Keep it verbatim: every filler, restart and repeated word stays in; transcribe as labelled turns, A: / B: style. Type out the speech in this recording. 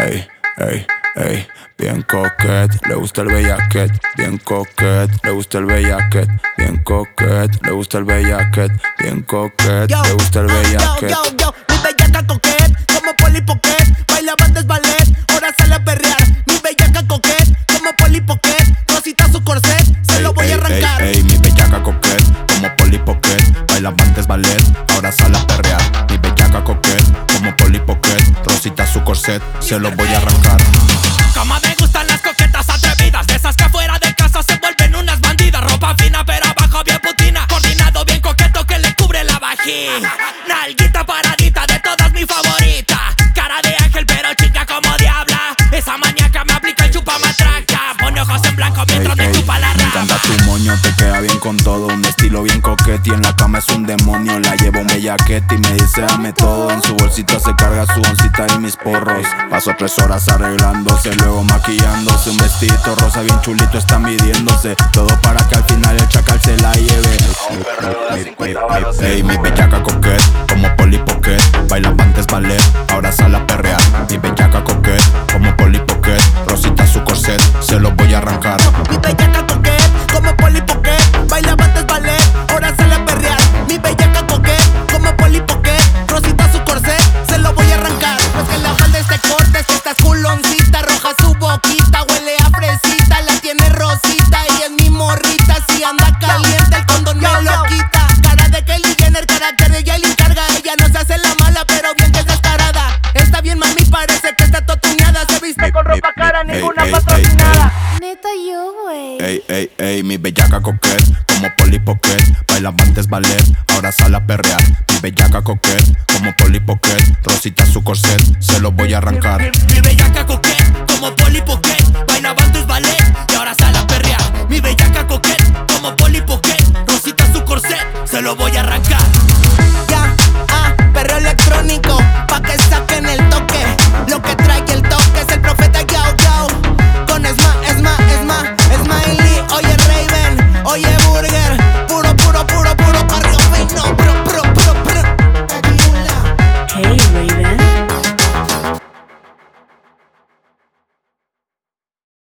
A: ey, ey, ey. Bien coquet, le gusta el bellaquet. Bien coquet, le gusta el bellaquet. Bien coquet, le gusta el bellaquet. Bien coquet, le gusta el bellaquet.
B: Yo, yo, yo, mi bellaca coquet, como Polly Pocket. Bailaba antes ballet, ahora sale a perrear. Mi bellaca coquet, como Polly Pocket. Rosita su corset, se
A: ey,
B: lo voy
A: ey,
B: a arrancar.
A: Ey, ey, mi bellaca coquet, como Polly Pocket. Bailaba antes ballet, ahora sale a perrear. Mi bellaca coquet, como Polly Pocket. Rosita su corset, se lo voy a arrancar.
C: Como me gustan las coquetas atrevidas, de esas que fuera de casa se vuelven unas bandidas. Ropa fina pero abajo bien putina, coordinado bien coqueto que le cubre la vagina. Nalguita paradita, de todas mi favorita. Cara de ángel pero chica como diabla. Esa maníaca me aplica el chupamatraca. Pone ojos en blanco mientras
A: Ey,
C: me
A: ey,
C: chupa la
A: me
C: rama.
A: encanta tu moño, te queda bien con todo. Un estilo bien coquete y en la cama es un demonio. La llevo un bellaquete y me dice dame todo. En su bolsita se carga su oncita y mis porros. Paso tres horas arreglándose, luego maquillándose. Un vestidito rosa bien chulito está midiéndose. Todo para que al final el chacal se la lleve. Ey, mi bellaca coquet, como Polly Pocket. Bailaba antes ballet, ahora sale a perrear. Mi bellaca coquet, como Polly Pocket. Rosita su corset, se lo voy a arrancar.
B: Mi bellaca coquet, como Polly Pocket. Bailaba antes ballet, ahora sale a perrear. Mi bellaca coquet, como Polly Pocket. Rosita su corset, se lo voy a arrancar. Pues que la falda este corte, es que estás culoncita. Roja su boquita, huele a fresita. La tiene rosita y es mi morrita. Si anda caliente el condón me lo quita. Cara de Kylie Jenner, carácter de Yailin carga. Ella no se hace la mala, pero bien que es descarada. Está bien mami, parece que está totuñada. Se viste con ropa cara,
A: Ey,
B: ninguna
A: ey,
B: patrocinada.
D: Neta yo, güey.
A: Ey, ey, ey, mi bellaca coquet, como Polly Pocket. Bailaba antes ballet, ahora sale a perrear. Mi bellaca coquet, como Polly Pocket. Rosita su corset, se lo voy a arrancar.
C: Mi bellaca coquet, como Polly Pocket. Bailaba antes ballet,